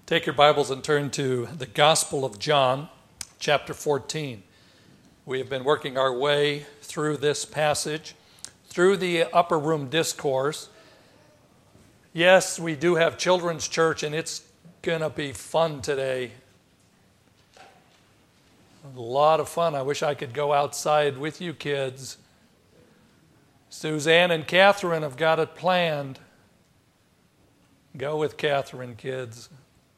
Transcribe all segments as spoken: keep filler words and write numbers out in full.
Take your Bibles and turn to the Gospel of John, chapter fourteen. We have been working our way through this passage, through the upper room discourse. Yes, we do have children's church, and it's going to be fun today. A lot of fun. I wish I could go outside with you kids. Suzanne and Catherine have got it planned. Go with Catherine, kids.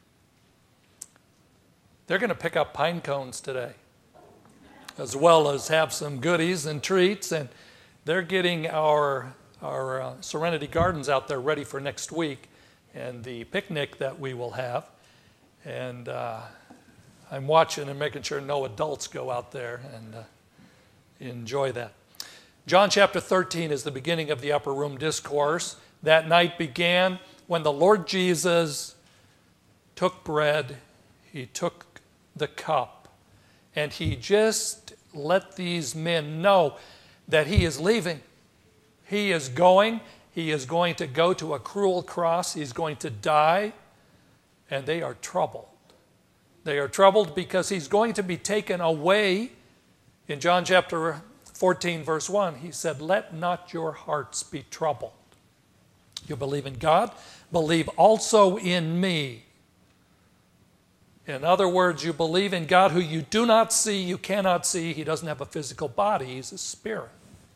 They're going to pick up pine cones today, as well as have some goodies and treats, and they're getting our, our uh, Serenity Gardens out there ready for next week and the picnic that we will have. And uh, I'm watching and making sure no adults go out there and uh, enjoy that. John chapter thirteen is the beginning of the upper room discourse. That night began when the Lord Jesus took bread, he took the cup, and he just let these men know that he is leaving. He is going. He is going to go to a cruel cross. He's going to die, and they are troubled. They are troubled because he's going to be taken away. In John chapter fourteen, verse one, he said, "Let not your hearts be troubled. You believe in God, believe also in me." In other words, you believe in God who you do not see, you cannot see. He doesn't have a physical body, he's a spirit.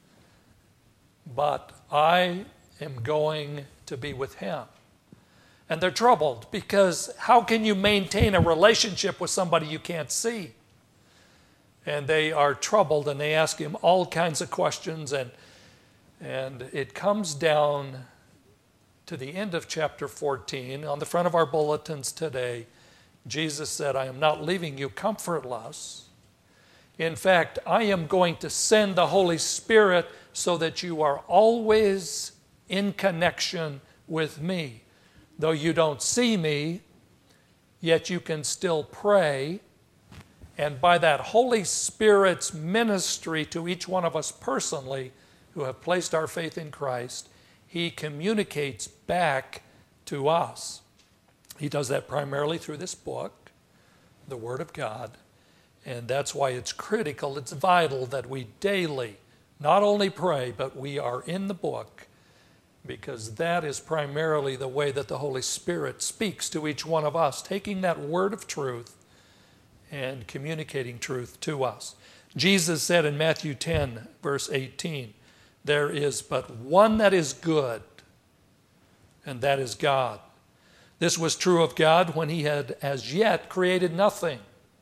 But I am going to be with him. And they're troubled because how can you maintain a relationship with somebody you can't see? And they are troubled and they ask him all kinds of questions, and, and it comes down to the end of chapter fourteen. On the front of our bulletins today, Jesus said, "I am not leaving you comfortless. In fact, I am going to send the Holy Spirit so that you are always in connection with me. Though you don't see me, yet you can still pray. And by that Holy Spirit's ministry to each one of us personally who have placed our faith in Christ, he communicates back to us." He does that primarily through this book, the Word of God. And that's why it's critical, it's vital that we daily not only pray, but we are in the book, because that is primarily the way that the Holy Spirit speaks to each one of us, taking that word of truth and communicating truth to us. Jesus said in Matthew ten, verse eighteen, "There is but one that is good, and that is God." This was true of God when he had as yet created nothing.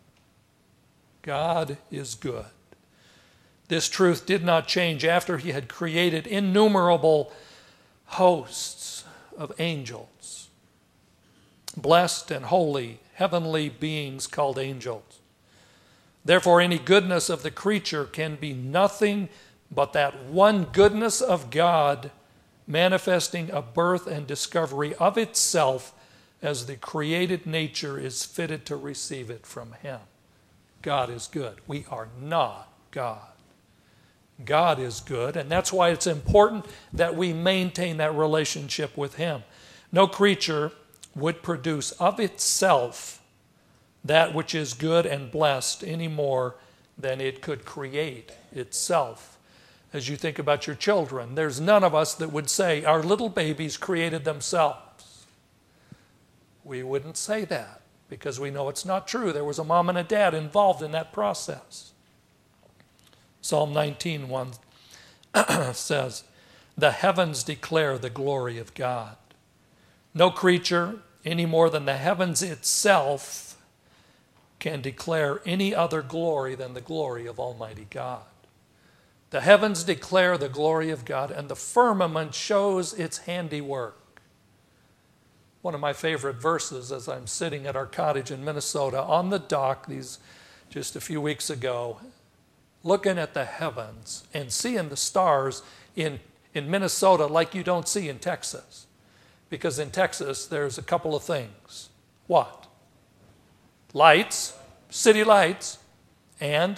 God is good. This truth did not change after he had created innumerable hosts of angels, blessed and holy, heavenly beings called angels. Therefore, any goodness of the creature can be nothing but that one goodness of God manifesting a birth and discovery of itself as the created nature is fitted to receive it from him. God is good. We are not God. God is good, and that's why it's important that we maintain that relationship with him. No creature would produce of itself that which is good and blessed any more than it could create itself. As you think about your children, there's none of us that would say our little babies created themselves. We wouldn't say that because we know it's not true. There was a mom and a dad involved in that process. Psalm nineteen, one says, "The heavens declare the glory of God." No creature, any more than the heavens itself, can declare any other glory than the glory of Almighty God. The heavens declare the glory of God, and the firmament shows its handiwork. One of my favorite verses as I'm sitting at our cottage in Minnesota on the dock these just a few weeks ago, looking at the heavens and seeing the stars in, in Minnesota like you don't see in Texas. Because in Texas, there's a couple of things. What? Lights, city lights, and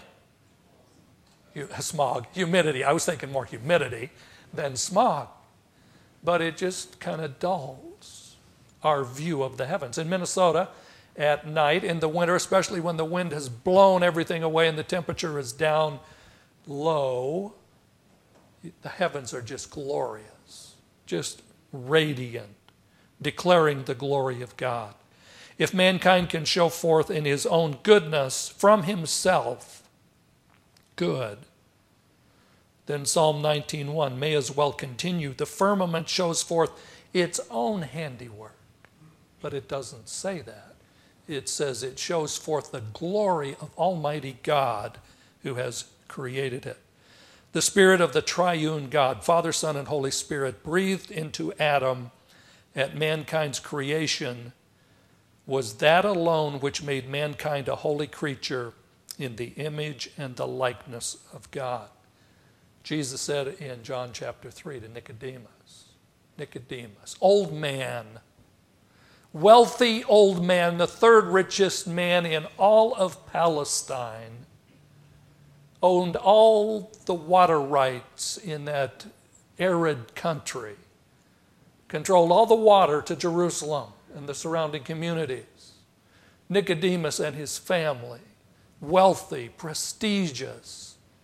smog, humidity. I was thinking more humidity than smog. But it just kind of dulls our view of the heavens. In Minnesota, at night, in the winter, especially when the wind has blown everything away and the temperature is down low, the heavens are just glorious, just radiant, declaring the glory of God. If mankind can show forth in his own goodness from himself good, then Psalm nineteen one may as well continue. The firmament shows forth its own handiwork, but it doesn't say that. It says it shows forth the glory of Almighty God who has created it. The Spirit of the triune God, Father, Son, and Holy Spirit, breathed into Adam at mankind's creation, was that alone which made mankind a holy creature in the image and the likeness of God. Jesus said in John chapter three to Nicodemus, Nicodemus, old man, wealthy old man, the third richest man in all of Palestine, owned all the water rights in that arid country, controlled all the water to Jerusalem and the surrounding communities. Nicodemus and his family, wealthy, prestigious.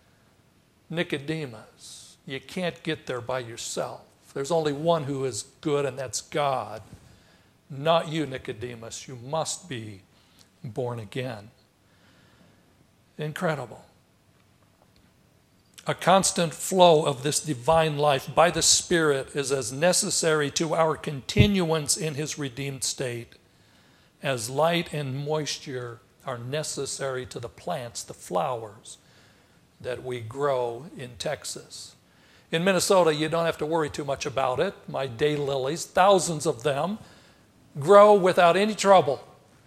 Nicodemus, you can't get there by yourself. There's only one who is good, and that's God. Not you, Nicodemus. You must be born again. Incredible. A constant flow of this divine life by the Spirit is as necessary to our continuance in his redeemed state as light and moisture are necessary to the plants, the flowers that we grow in Texas. In Minnesota, you don't have to worry too much about it. My daylilies, thousands of them, grow without any trouble.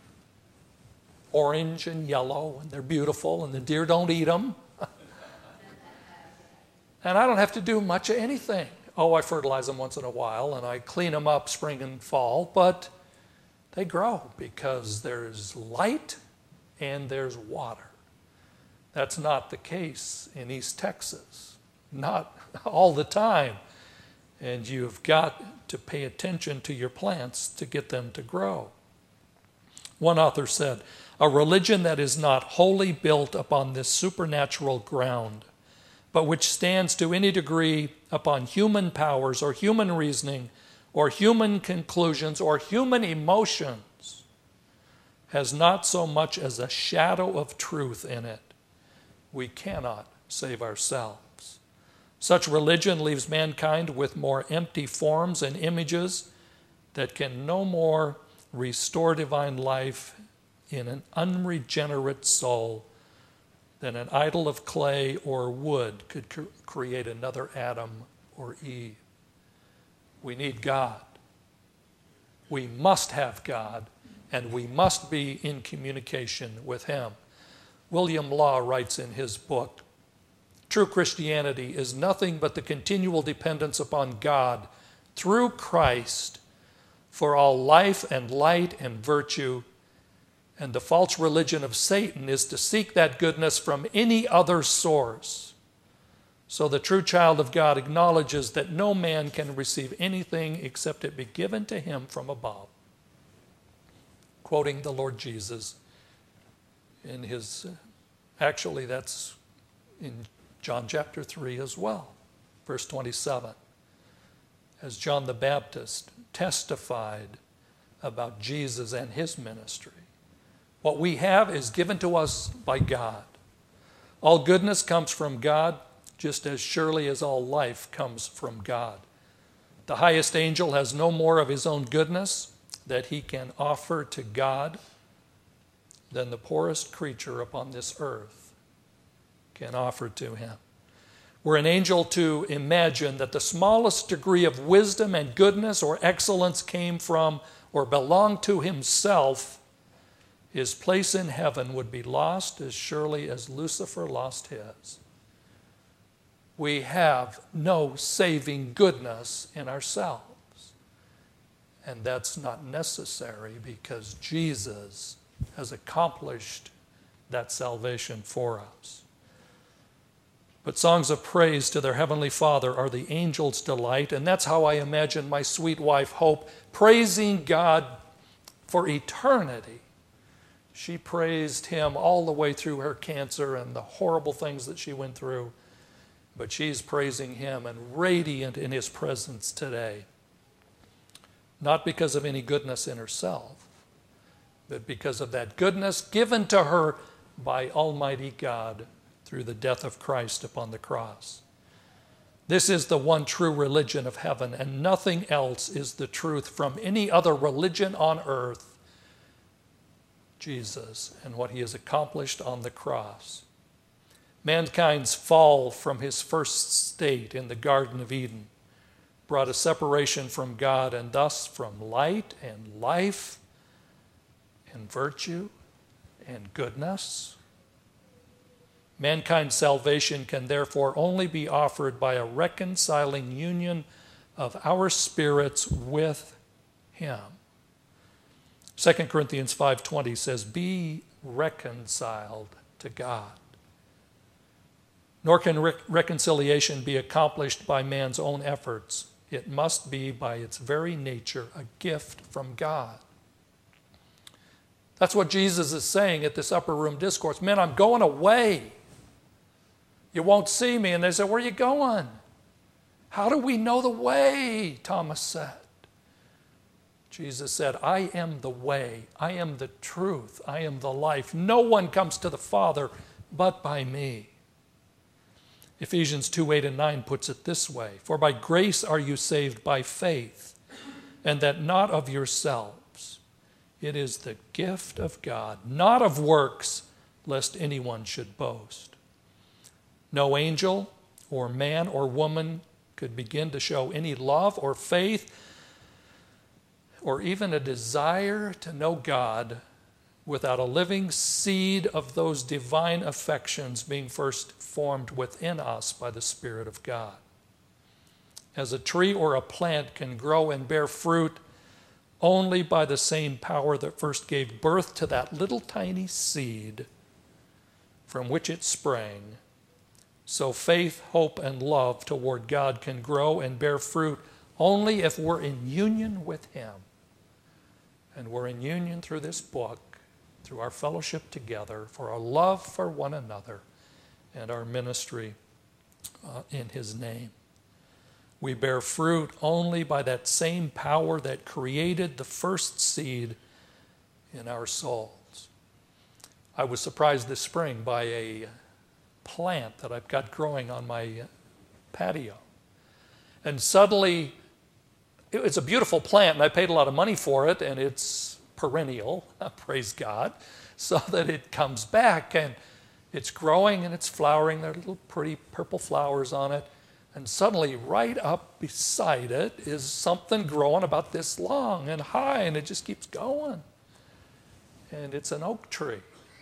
Orange and yellow, and they're beautiful, and the deer don't eat them. And I don't have to do much of anything. Oh, I fertilize them once in a while, and I clean them up spring and fall, but they grow because there's light and there's water. That's not the case in East Texas, not all the time. And you've got to pay attention to your plants to get them to grow. One author said, a religion that is not wholly built upon this supernatural ground, but which stands to any degree upon human powers or human reasoning or human conclusions or human emotions, has not so much as a shadow of truth in it. We cannot save ourselves. Such religion leaves mankind with more empty forms and images that can no more restore divine life in an unregenerate soul than an idol of clay or wood could cr- create another Adam or Eve. We need God. We must have God, and we must be in communication with him. William Law writes in his book, true Christianity is nothing but the continual dependence upon God through Christ for all life and light and virtue, and the false religion of Satan is to seek that goodness from any other source. So the true child of God acknowledges that no man can receive anything except it be given to him from above. Quoting the Lord Jesus in his, actually that's in John chapter three as well, verse twenty-seven. As John the Baptist testified about Jesus and his ministry. What we have is given to us by God. All goodness comes from God, just as surely as all life comes from God. The highest angel has no more of his own goodness that he can offer to God than the poorest creature upon this earth can offer to him. Were an angel to imagine that the smallest degree of wisdom and goodness or excellence came from or belonged to himself, his place in heaven would be lost as surely as Lucifer lost his. We have no saving goodness in ourselves. And that's not necessary because Jesus has accomplished that salvation for us. But songs of praise to their heavenly Father are the angels' delight, and that's how I imagine my sweet wife, Hope, praising God for eternity. She praised him all the way through her cancer and the horrible things that she went through, but she's praising him and radiant in his presence today. Not because of any goodness in herself, but because of that goodness given to her by Almighty God through the death of Christ upon the cross. This is the one true religion of heaven, and nothing else is the truth from any other religion on earth. Jesus and what he has accomplished on the cross. Mankind's fall from his first state in the Garden of Eden brought a separation from God, and thus from light and life and virtue and goodness. Mankind's salvation can therefore only be offered by a reconciling union of our spirits with him. Second Corinthians five twenty says, "Be reconciled to God." Nor can re- reconciliation be accomplished by man's own efforts. It must be, by its very nature, a gift from God. That's what Jesus is saying at this upper room discourse. Men, I'm going away. You won't see me. And they said, where are you going? How do we know the way? Thomas said. Jesus said, I am the way. I am the truth. I am the life. No one comes to the Father but by me. Ephesians two, eight and nine puts it this way, for by grace are you saved by faith, and that not of yourselves. It is the gift of God, not of works, lest anyone should boast. No angel or man or woman could begin to show any love or faith or even a desire to know God without a living seed of those divine affections being first formed within us by the Spirit of God. As a tree or a plant can grow and bear fruit only by the same power that first gave birth to that little tiny seed from which it sprang, so faith, hope, and love toward God can grow and bear fruit only if we're in union with him. And we're in union through this book, through our fellowship together, for our love for one another and our ministry uh, in his name. We bear fruit only by that same power that created the first seed in our souls. I was surprised this spring by a plant that I've got growing on my patio. And suddenly, it's a beautiful plant, and I paid a lot of money for it, and it's perennial, praise God, so that it comes back, and it's growing and it's flowering. There are little pretty purple flowers on it. And suddenly, right up beside it is something growing about this long and high, and it just keeps going. And it's an oak tree.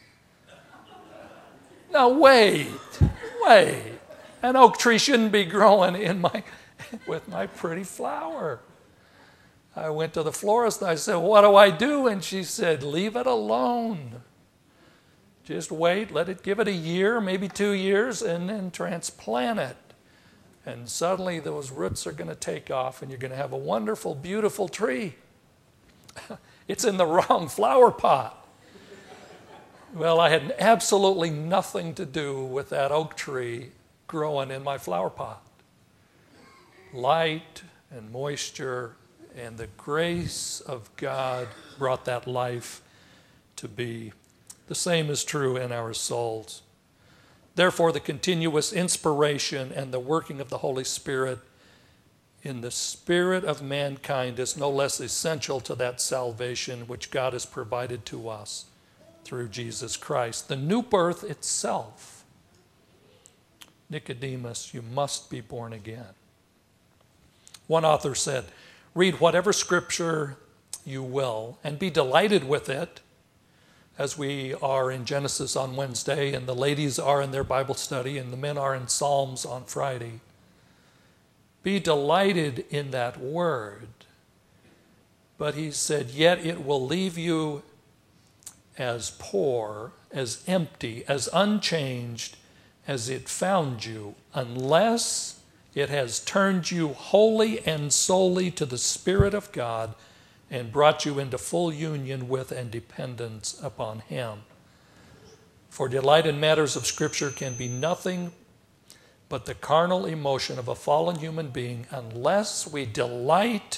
Now, wait, wait. An oak tree shouldn't be growing in my, with my pretty flower. I went to the florist and I said, what do I do? And she said, leave it alone. Just wait, let it give it a year, maybe two years, and then transplant it. And suddenly those roots are going to take off and you're going to have a wonderful, beautiful tree. It's in the wrong flower pot. Well, I had absolutely nothing to do with that oak tree growing in my flower pot. Light and moisture and the grace of God brought that life to be. The same is true in our souls. Therefore, the continuous inspiration and the working of the Holy Spirit in the spirit of mankind is no less essential to that salvation which God has provided to us through Jesus Christ. The new birth itself. Nicodemus, you must be born again. One author said, read whatever scripture you will and be delighted with it, as we are in Genesis on Wednesday, and the ladies are in their Bible study, and the men are in Psalms on Friday. Be delighted in that word. But he said, yet it will leave you as poor, as empty, as unchanged, as it found you, unless it has turned you wholly and solely to the Spirit of God and brought you into full union with and dependence upon Him. For delight in matters of Scripture can be nothing but the carnal emotion of a fallen human being unless we delight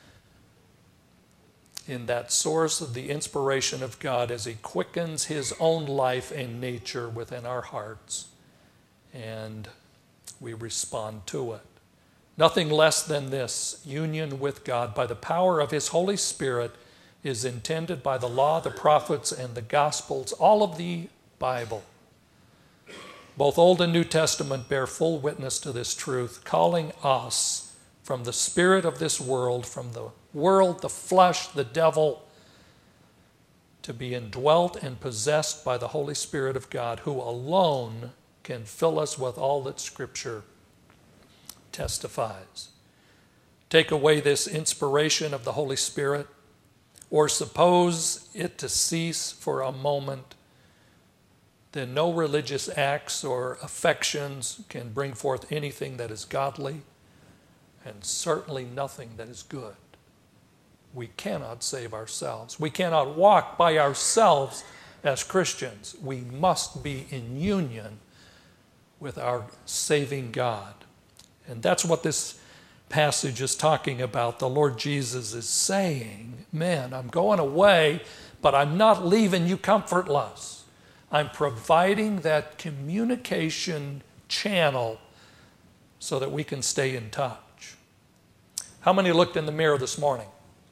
in that source of the inspiration of God as He quickens His own life and nature within our hearts, and we respond to it. Nothing less than this union with God by the power of His Holy Spirit is intended by the law, the prophets, and the Gospels. All of the Bible, both Old and New Testament, bear full witness to this truth, calling us from the spirit of this world, from the world, the flesh, the devil, to be indwelt and possessed by the Holy Spirit of God, who alone can fill us with all that Scripture testifies. Take away this inspiration of the Holy Spirit, or suppose it to cease for a moment, then no religious acts or affections can bring forth anything that is godly, and certainly nothing that is good. We cannot save ourselves. We cannot walk by ourselves as Christians. We must be in union with our saving God. And that's what this passage is talking about. The Lord Jesus is saying, man, I'm going away, but I'm not leaving you comfortless. I'm providing that communication channel so that we can stay in touch. How many looked in the mirror this morning?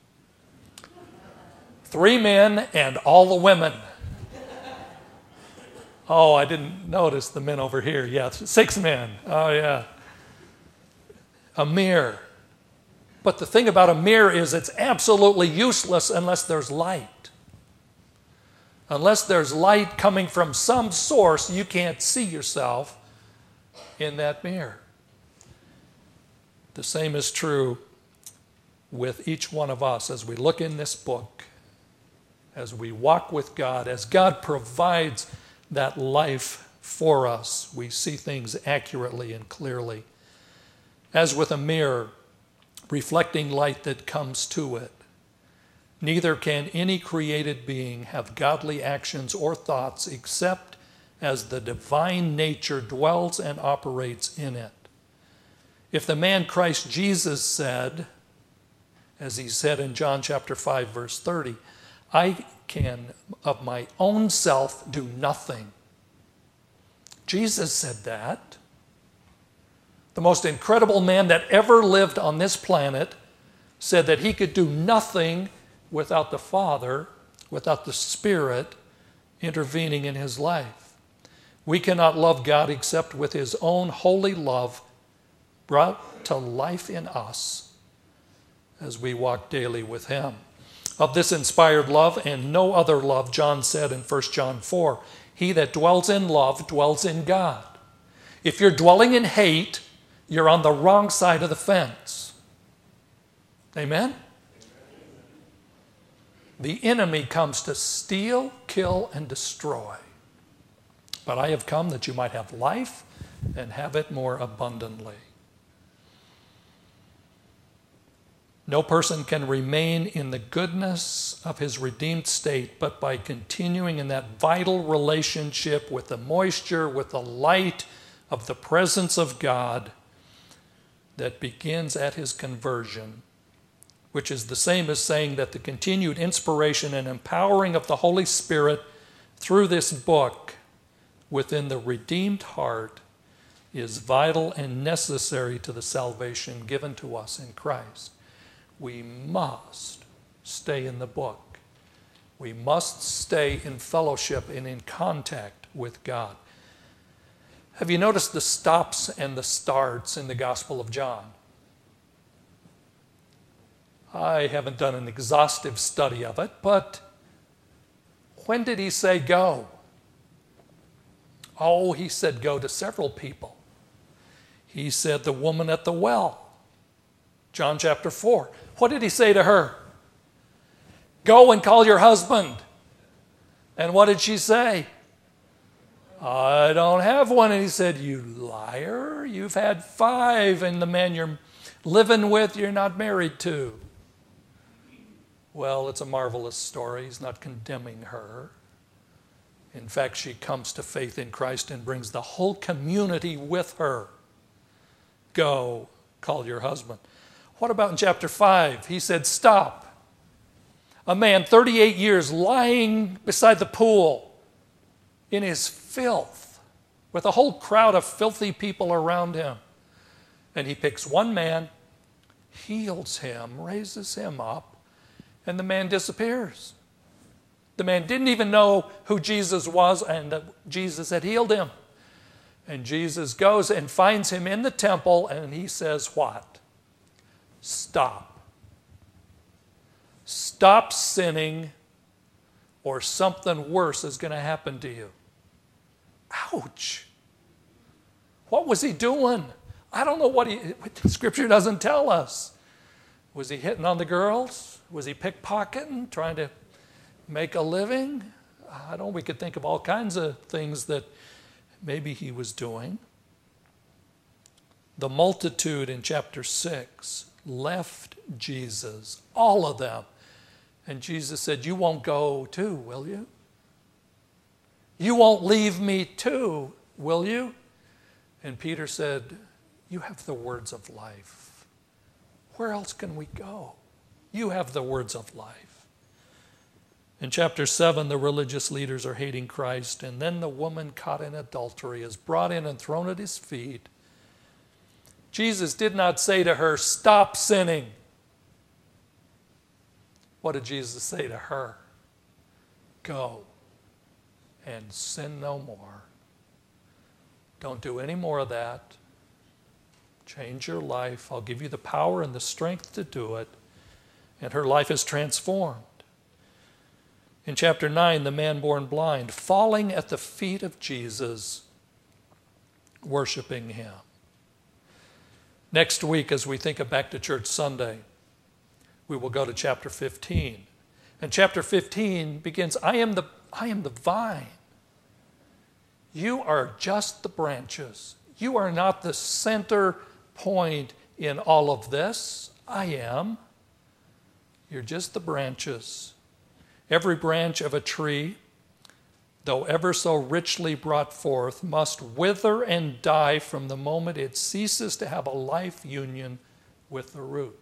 Three men and all the women. Oh, I didn't notice the men over here. Yeah, six men. Oh, yeah. A mirror. But the thing about a mirror is it's absolutely useless unless there's light. Unless there's light coming from some source, you can't see yourself in that mirror. The same is true with each one of us as we look in this book, as we walk with God, as God provides that life for us, we see things accurately and clearly. As with a mirror, reflecting light that comes to it. Neither can any created being have godly actions or thoughts except as the divine nature dwells and operates in it. If the man Christ Jesus said, as he said in John chapter five, verse thirty, I can of my own self do nothing. Jesus said that. The most incredible man that ever lived on this planet said that he could do nothing without the Father, without the Spirit intervening in his life. We cannot love God except with His own holy love brought to life in us as we walk daily with Him. Of this inspired love and no other love, John said in First John four, he that dwells in love dwells in God. If you're dwelling in hate, you're on the wrong side of the fence. Amen? The enemy comes to steal, kill, and destroy. But I have come that you might have life and have it more abundantly. No person can remain in the goodness of his redeemed state but by continuing in that vital relationship with the moisture, with the light of the presence of God that begins at his conversion, which is the same as saying that the continued inspiration and empowering of the Holy Spirit through this book within the redeemed heart is vital and necessary to the salvation given to us in Christ. We must stay in the book. We must stay in fellowship and in contact with God. Have you noticed the stops and the starts in the Gospel of John? I haven't done an exhaustive study of it, but when did he say go? Oh, he said go to several people. He said the woman at the well, John chapter four. What did he say to her? Go and call your husband. And what did she say? I don't have one. And he said, you liar, you've had five, and the man you're living with, you're not married to. Well, it's a marvelous story. He's not condemning her. In fact, she comes to faith in Christ and brings the whole community with her. Go, call your husband. What about in chapter five? He said, stop. A man, thirty-eight years, lying beside the pool in his filth, with a whole crowd of filthy people around him. And he picks one man, heals him, raises him up, and the man disappears. The man didn't even know who Jesus was and that Jesus had healed him. And Jesus goes and finds him in the temple, and he says what? Stop. Stop sinning, or something worse is going to happen to you. Ouch. What was he doing? I don't know what he, Scripture doesn't tell us. Was he hitting on the girls? Was he pickpocketing, trying to make a living? I don't know, we could think of all kinds of things that maybe he was doing. The multitude in chapter six left Jesus, all of them. And Jesus said, you won't go too, will you? You won't leave me too, will you? And Peter said, you have the words of life. Where else can we go? You have the words of life. In chapter seven, the religious leaders are hating Christ, and then the woman caught in adultery is brought in and thrown at his feet. Jesus did not say to her, stop sinning. What did Jesus say to her? Go and sin no more. Don't do any more of that. Change your life. I'll give you the power and the strength to do it. And her life is transformed. In chapter nine, the man born blind, falling at the feet of Jesus, worshiping him. Next week, as we think of Back to Church Sunday, we will go to chapter fifteen. And chapter fifteen begins, I am the, I am the vine. You are just the branches. You are not the center point in all of this. I am. You're just the branches. Every branch of a tree, though ever so richly brought forth, must wither and die from the moment it ceases to have a life union with the root.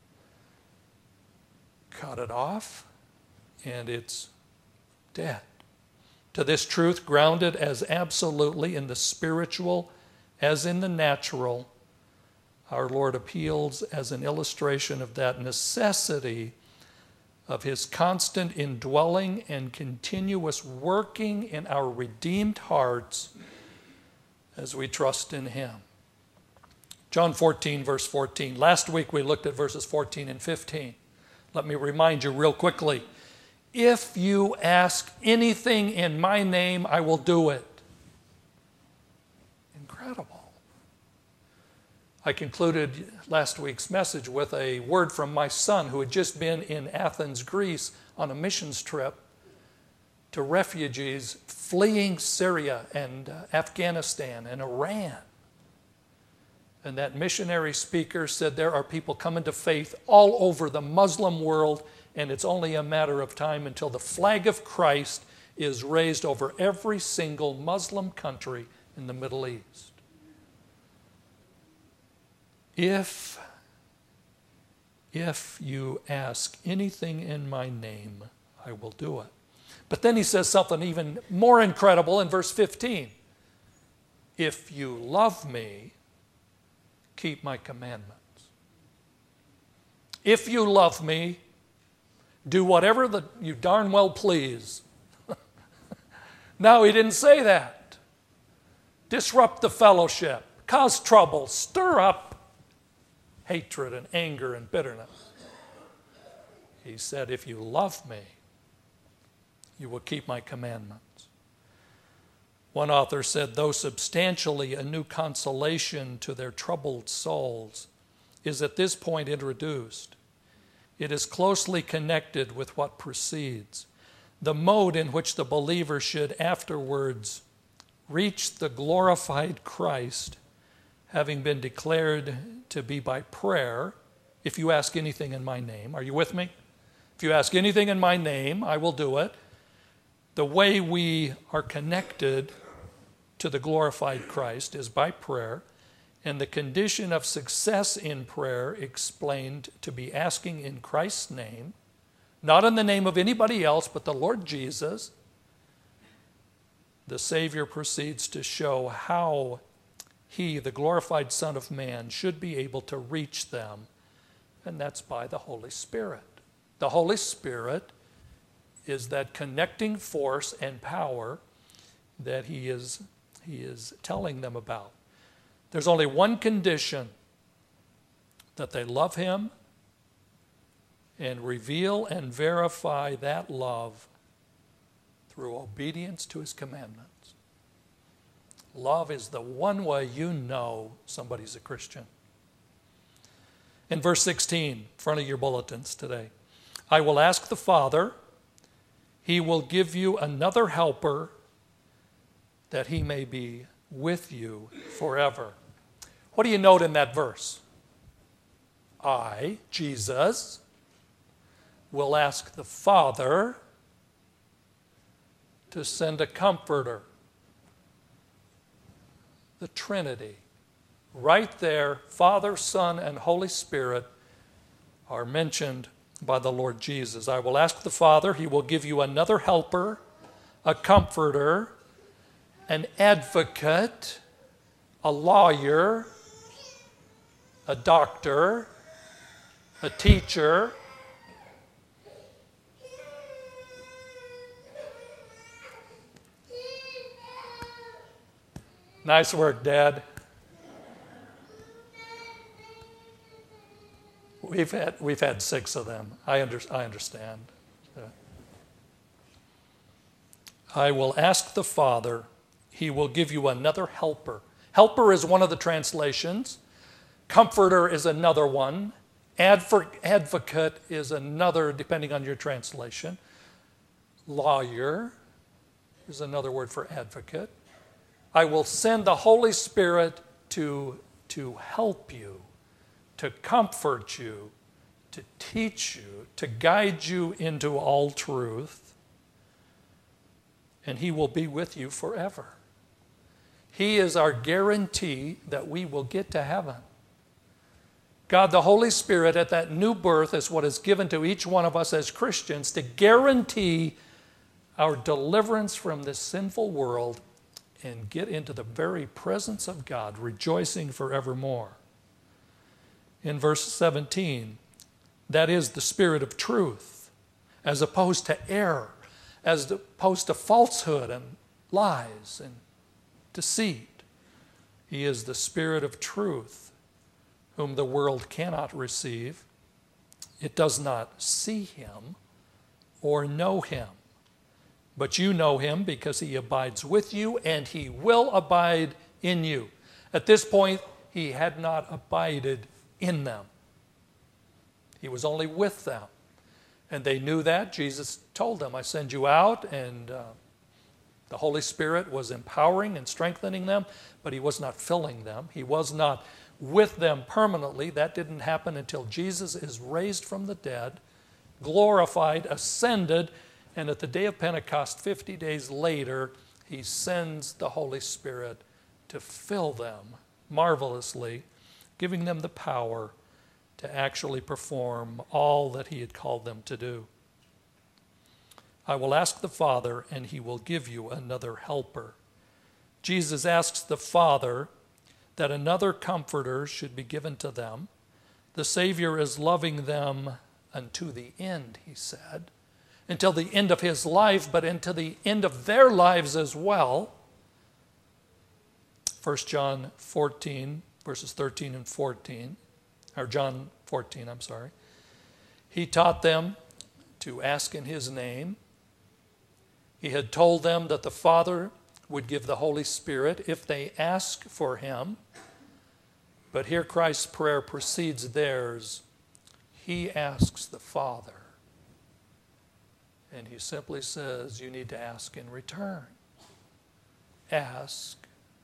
Cut it off, and it's dead. To this truth, grounded as absolutely in the spiritual as in the natural, our Lord appeals as an illustration of that necessity of his constant indwelling and continuous working in our redeemed hearts as we trust in him. John fourteen, verse fourteen. Last week we looked at verses fourteen and fifteen. Let me remind you real quickly. If you ask anything in my name, I will do it. Incredible. I concluded last week's message with a word from my son who had just been in Athens, Greece on a missions trip to refugees fleeing Syria and uh, Afghanistan and Iran. And that missionary speaker said there are people coming to faith all over the Muslim world, and it's only a matter of time until the flag of Christ is raised over every single Muslim country in the Middle East. If, if you ask anything in my name, I will do it. But then he says something even more incredible in verse fifteen. If you love me, keep my commandments. If you love me, do whatever the, you darn well please. No, he didn't say that. Disrupt the fellowship, cause trouble, stir up hatred and anger and bitterness. He said, if you love me, you will keep my commandments. One author said, though substantially a new consolation to their troubled souls is at this point introduced, it is closely connected with what precedes, the mode in which the believer should afterwards reach the glorified Christ, having been declared to be by prayer, if you ask anything in my name. Are you with me? If you ask anything in my name, I will do it. The way we are connected to the glorified Christ is by prayer, and the condition of success in prayer explained to be asking in Christ's name, not in the name of anybody else but the Lord Jesus. The Savior proceeds to show how he, the glorified Son of Man, should be able to reach them, and that's by the Holy Spirit. The Holy Spirit is that connecting force and power that he is, he is telling them about. There's only one condition: that they love him and reveal and verify that love through obedience to his commandments. Love is the one way you know somebody's a Christian. In verse sixteen, in front of your bulletins today, I will ask the Father, he will give you another helper, that he may be with you forever. What do you note in that verse? I, Jesus, will ask the Father to send a comforter. The Trinity. Right there, Father, Son, and Holy Spirit are mentioned by the Lord Jesus. I will ask the Father, he will give you another helper, a comforter, an advocate, a lawyer, a doctor, a teacher, nice work, Dad. We've had, we've had six of them. I, under, I understand. Uh, I will ask the Father, he will give you another helper. Helper is one of the translations. Comforter is another one. Adver- advocate is another, depending on your translation. Lawyer is another word for advocate. I will send the Holy Spirit to, to help you, to comfort you, to teach you, to guide you into all truth, and he will be with you forever. He is our guarantee that we will get to heaven. God, the Holy Spirit, at that new birth, is what is given to each one of us as Christians to guarantee our deliverance from this sinful world and get into the very presence of God, rejoicing forevermore. In verse seventeen, that is the Spirit of truth, as opposed to error, as opposed to falsehood and lies and deceit. He is the Spirit of truth, whom the world cannot receive. It does not see him or know him. But you know him because he abides with you, and he will abide in you. At this point, he had not abided in them. He was only with them. And they knew that. Jesus told them, I send you out, and uh, the Holy Spirit was empowering and strengthening them, but he was not filling them. He was not with them permanently. That didn't happen until Jesus is raised from the dead, glorified, ascended, and at the day of Pentecost, fifty days later, he sends the Holy Spirit to fill them marvelously, giving them the power to actually perform all that he had called them to do. I will ask the Father, and he will give you another helper. Jesus asks the Father that another comforter should be given to them. The Savior is loving them unto the end, he said, until the end of his life, but until the end of their lives as well. First John fourteen, verses thirteen and fourteen, or John fourteen, I'm sorry. He taught them to ask in his name. He had told them that the Father would give the Holy Spirit if they ask for him. But here Christ's prayer precedes theirs. He asks the Father. And he simply says, you need to ask in return. ask.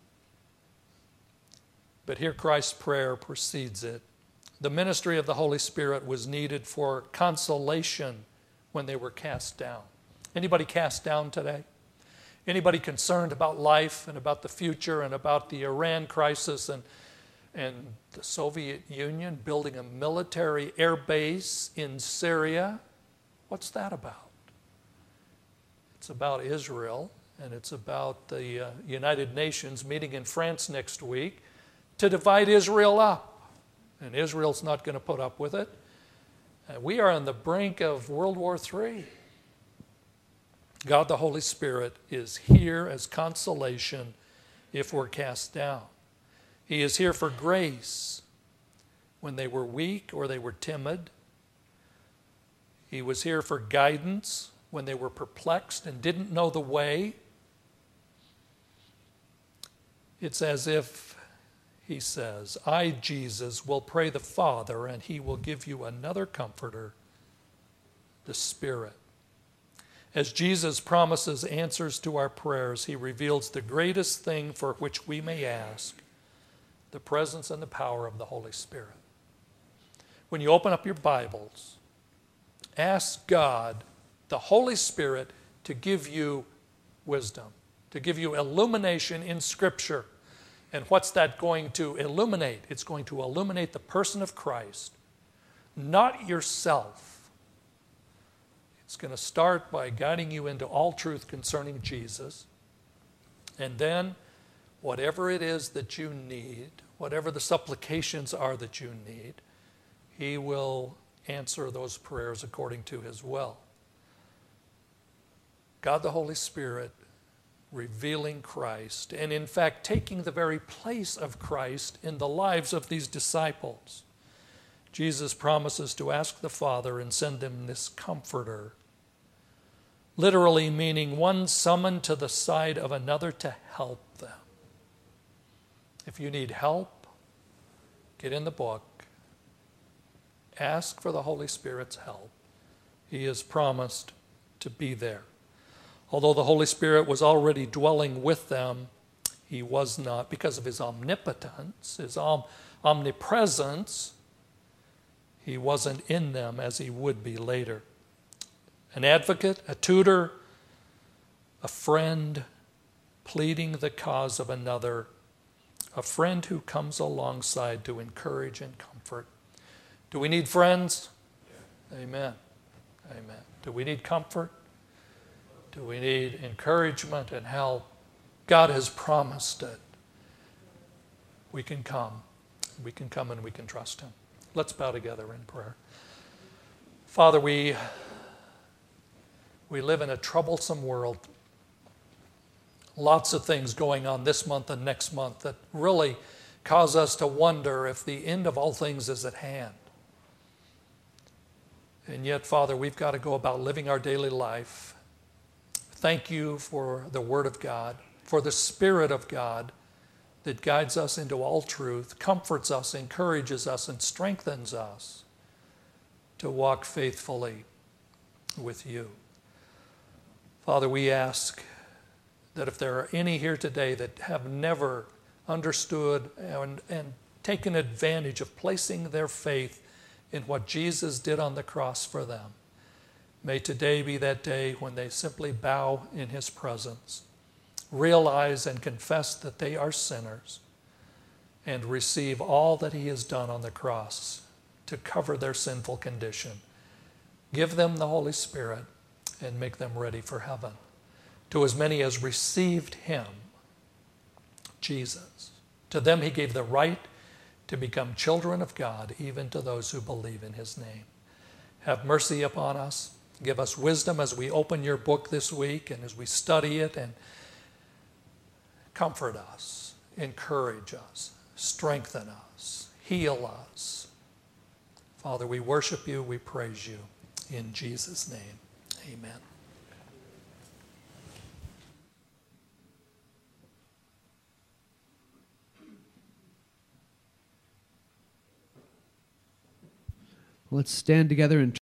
But here Christ's prayer precedes it. The ministry of the Holy Spirit was needed for consolation when they were cast down. Anybody cast down today? Anybody concerned about life and about the future and about the Iran crisis and, and the Soviet Union building a military air base in Syria? What's that about? It's about Israel, and it's about the uh, United Nations meeting in France next week to divide Israel up. And Israel's not going to put up with it. And we are on the brink of World War Three. God the Holy Spirit is here as consolation if we're cast down. He is here for grace when they were weak or they were timid. He was here for guidance when they were perplexed and didn't know the way. It's as if he says, I, Jesus, will pray the Father, and he will give you another comforter, the Spirit. As Jesus promises answers to our prayers, he reveals the greatest thing for which we may ask, the presence and the power of the Holy Spirit. When you open up your Bibles, ask God, the Holy Spirit, to give you wisdom, to give you illumination in Scripture. And what's that going to illuminate? It's going to illuminate the person of Christ, not yourself. It's going to start by guiding you into all truth concerning Jesus. And then, whatever it is that you need, whatever the supplications are that you need, he will answer those prayers according to his will. God the Holy Spirit revealing Christ, and in fact taking the very place of Christ in the lives of these disciples. Jesus promises to ask the Father and send them this comforter, literally meaning one summoned to the side of another to help them. If you need help, get in the book, ask for the Holy Spirit's help. He has promised to be there. Although the Holy Spirit was already dwelling with them, he was not, because of his omnipotence, his om- omnipresence, he wasn't in them as he would be later. An advocate, a tutor, a friend pleading the cause of another, a friend who comes alongside to encourage and comfort. Do we need friends? Yeah. Amen. Amen. Do we need comfort? Do we need encouragement and help? God has promised it. We can come. We can come and we can trust him. Let's bow together in prayer. Father, we, we live in a troublesome world. Lots of things going on this month and next month that really cause us to wonder if the end of all things is at hand. And yet, Father, we've got to go about living our daily life. Thank you for the Word of God, for the Spirit of God that guides us into all truth, comforts us, encourages us, and strengthens us to walk faithfully with you. Father, we ask that if there are any here today that have never understood and, and taken advantage of placing their faith in what Jesus did on the cross for them, may today be that day when they simply bow in his presence, realize and confess that they are sinners, and receive all that he has done on the cross to cover their sinful condition. Give them the Holy Spirit and make them ready for heaven. To as many as received him, Jesus, to them he gave the right to become children of God, even to those who believe in his name. Have mercy upon us. Give us wisdom as we open your book this week and as we study it, and comfort us, encourage us, strengthen us, heal us. Father, we worship you, we praise you. In Jesus' name, amen. Let's stand together and